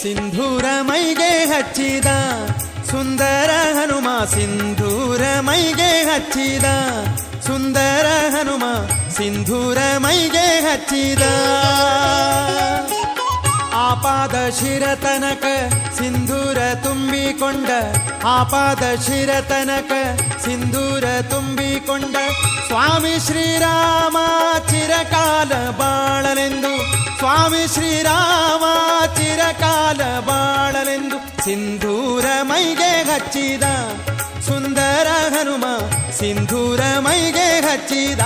ಸಿಂಧೂರ ಮೈಗೆ ಹಚ್ಚಿದ ಸುಂದರ ಹನುಮ, ಸಿಂಧೂರ ಮೈಗೆ ಹಚ್ಚಿದ ಸುಂದರ ಹನುಮ, ಸಿಂಧೂರ ಮೈಗೆ ಹಚ್ಚಿದ. ಆಪಾದ ಶಿರತನಕ ಸಿಂಧೂರ ತುಂಬಿಕೊಂಡ, ಆಪಾದ ಶಿರತನಕ ಸಿಂಧೂರ ತುಂಬಿಕೊಂಡ, ಸ್ವಾಮಿ ಶ್ರೀರಾಮ ಚಿರಕಾಲ ಬಾಳಲೆಂದು, ಸ್ವಾಮಿ ಶ್ರೀರಾಮ ಚಿರಕಾಲ ಬಾಳಲೆಂದು ಸಿಂಧೂರ ಮೈಗೆ ಹಚ್ಚಿದ ಸುಂದರ ಹನುಮ, ಸಿಂಧೂರ ಮೈಗೆ ಹಚ್ಚಿದ,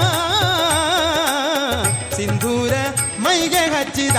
ಸಿಂಧೂರ ಮೈಗೆ ಹಚ್ಚಿದ.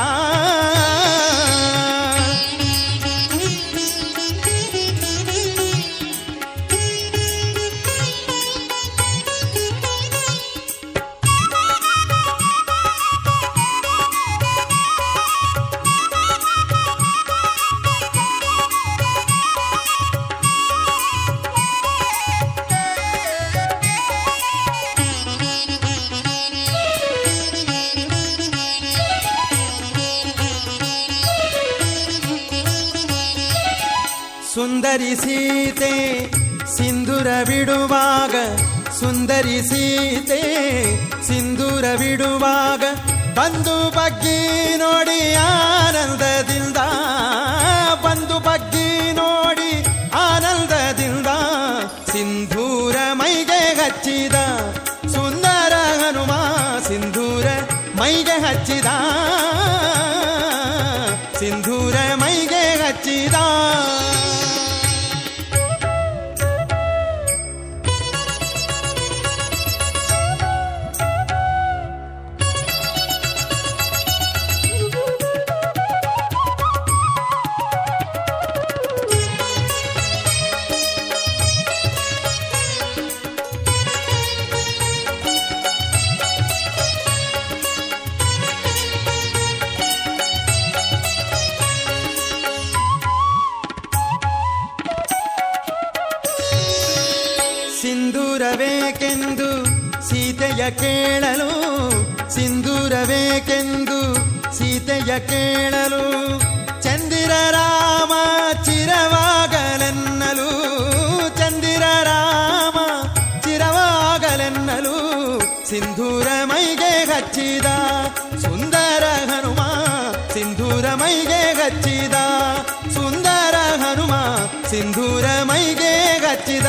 ಸುಂದರಿ ಸೀತೆ ಸಿಂಧೂರ ಬಿಡುವಾಗ, ಸುಂದರಿ ಸೀತೆ ಸಿಂಧೂರ ಬಿಡುವಾಗ, ಬಂದು ಬಗ್ಗಿ ನೋಡಿ ಆನಂದದಿಂದ, ಬಂದು ಬಗ್ಗಿ ನೋಡಿ ಆನಂದದಿಂದ, ಸಿಂಧೂರ ಮೈಗೆ ಹಚ್ಚಿದ ಸುಂದರ ಹನುಮ, ಸಿಂಧೂರ ಮೈಗೆ ಹಚ್ಚಿದ, ಸಿಂಧೂರ ಮೈಗೆ ಹಚ್ಚಿದ. ಸಿಂಧೂರಬೇಕೆಂದು ಸೀತೆಯ ಕೇಳಲು, ಸಿಂಧೂರಬೇಕೆಂದು ಸೀತೆಯ ಕೇಳಲು, ಚಂದಿರ ರಾಮ ಚಿರವಾಗಲೆನ್ನಲು, ಚಂದಿರ ರಾಮ ಚಿರವಾಗಲೆನ್ನಲು, ಸಿಂಧೂರ ಮೈಗೆ ಹಚ್ಚಿದ ಸುಂದರ ಹನುಮ, ಸಿಂಧೂರ ಮೈಗೆ ಹಚ್ಚಿದ ಸುಂದರ ಹನುಮ, ಸಿಂಧೂರ ಮೈಗೆ ಹಚ್ಚಿದ.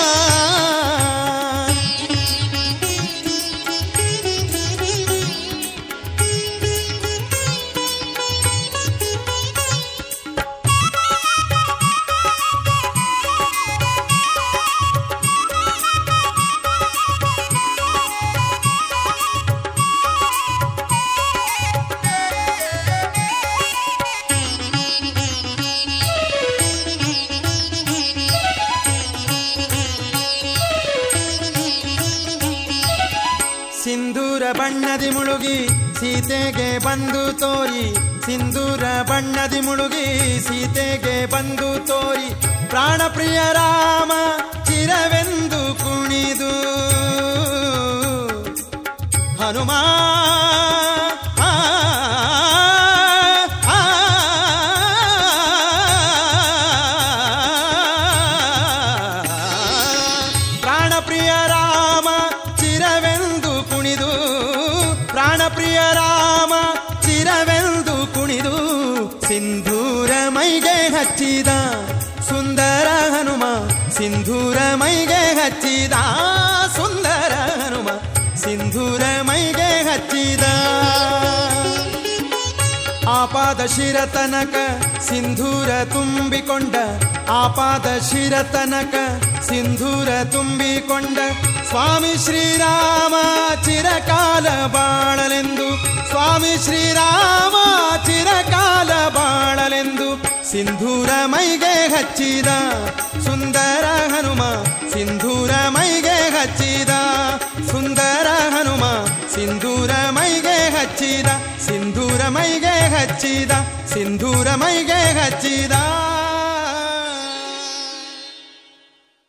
ಸಿಂಧೂರ ಬಣ್ಣದಿ ಮುಳುಗಿ ಸೀತೆಗೆ ಬಂದು ತೋರಿ, ಸಿಂಧೂರ ಬಣ್ಣದಿ ಮುಳುಗಿ ಸೀತೆಗೆ ಬಂದು ತೋರಿ, ಪ್ರಾಣಪ್ರಿಯ ರಾಮ ಚಿರವೆಂದು ಕುಣಿದು, ಹನುಮ ಪ್ರಾಣಪ್ರಿಯ ರಾಮ ಚಿರವೆಂದು ಕುಣಿದು, ಪ್ರಾಣಪ್ರಿಯ ರಾಮ ಚಿರವೆಂದು ಕುಣಿದು, ಸಿಂಧೂರ ಮೈಗೆ ಹಚ್ಚಿದ ಸುಂದರ ಹನುಮ, ಸಿಂಧೂರ ಮೈಗೆ ಹಚ್ಚಿದ ಸುಂದರ ಹನುಮ, ಸಿಂಧೂರ ಮೈಗೆ ಹಚ್ಚಿದ. ಆಪಾದ ಶಿರತನಕ ಸಿಂಧೂರ ತುಂಬಿಕೊಂಡ, ಆಪಾದ ಶಿರತನಕ ಸಿಂಧೂರ ತುಂಬಿಕೊಂಡ, ಸ್ವಾಮಿ ಶ್ರೀರಾಮ ಚಿರಕಾಲ ಬಾಳಲೆಂದು, ಸ್ವಾಮಿ ಶ್ರೀರಾಮ ಚಿರಕಾಲ ಬಾಳಲೆಂದು, ಸಿಂಧೂರ ಮೈಗೆ ಹಚ್ಚಿದ ಸುಂದರ ಹನುಮ, ಸಿಂಧೂರ ಮೈಗೆ ಹಚ್ಚಿದ ಸುಂದರ ಹನುಮ, ಸಿಂಧೂರ ಮೈಗೆ ಹಚ್ಚಿದ, ಸಿಂಧೂರ ಮೈಗೆ ಹಚ್ಚಿದ, ಸಿಂಧೂರ ಮೈಗೆ ಹಚ್ಚಿದ.